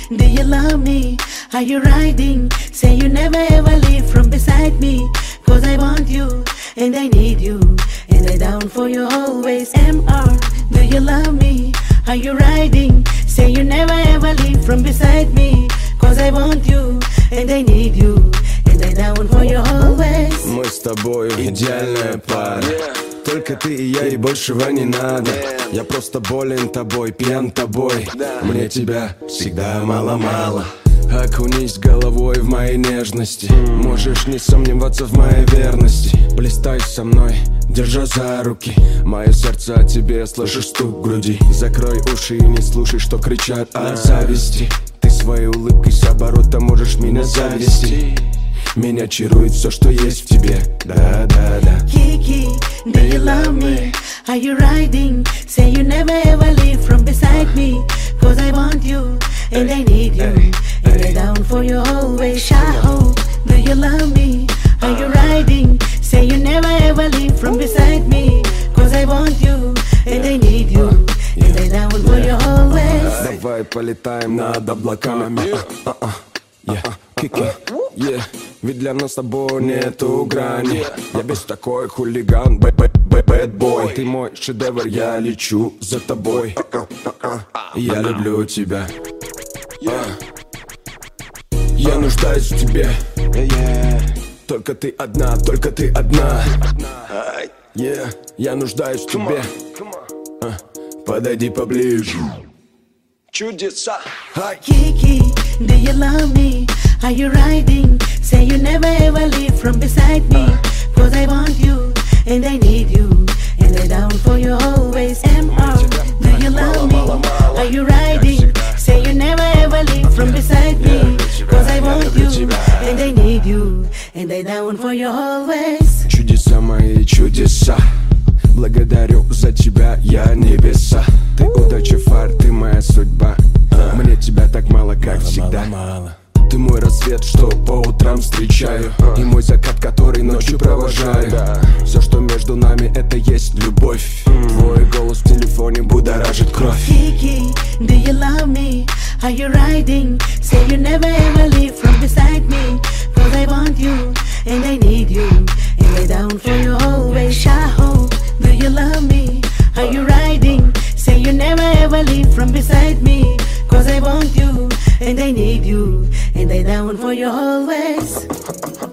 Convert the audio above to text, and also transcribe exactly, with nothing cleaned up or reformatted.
do you love me? Are you riding? Say you never ever leave from beside me. Cause I want you, and I need you, and I down for you always. M R, do you love me? Are you riding? Say you never ever leave from beside me. Cause I want you, and I need you, and I down for you always. Мы с тобой идеальная пара. Только ты и я, и большего не надо. Я просто болен тобой, пьян тобой. Мне тебя всегда мало-мало. Окунись головой в мои нежности. Можешь не сомневаться в моей верности. Блистай со мной, держа за руки. Мое сердце о тебе, слышишь стук в груди. Закрой уши и не слушай, что кричат от зависти. Ты своей улыбкой с оборота можешь меня завести. Меня чарует все, что есть в тебе. Да, да, да. Kiki, do you love me? Are you riding? Say you never ever leave from beside me. Cause I want you, and I need you, and I down for you always. Shaho, do you love me? Are you riding? Say you never ever leave from beside me. Cause I want you, and I need you, and I down for you always. Давай полетаем над облаками. Yeah, Kiki, yeah. Ведь для нас с тобой нету грани. Я весь такой хулиган, бэд-бой. Ты мой шедевр, я лечу за тобой. Я люблю тебя. Я нуждаюсь в тебе. Только ты одна, только ты одна. Yeah, я нуждаюсь в тебе. Подойди поближе. Чудеса. Kiki, do you love me? Are you riding? Say you never ever leave from beside me. Cause I want you, and I need you, and I down for you always. M R, do you love me? Are you riding? Say you never ever leave from beside me. Cause I want you, and I need you, and I down for you always. Чудеса мои, чудеса. Благодарю за тебя, я небеса. Ты удача, фар, ты моя судьба. Мне тебя так мало, как всегда. Ты мой рассвет, что по утрам встречаю, и мой закат, который ночью провожаю. Все, что между нами, это есть любовь. Твой голос в телефоне будоражит кровь. Kiki, do you love me? Are you riding? Say you never ever leave from beside me. Cause I want you, and I need you, and I down for you always. Shaho, do you love me? Are you riding? Say you never ever leave from beside me. Cause I want you, and I need you, and I down for you always.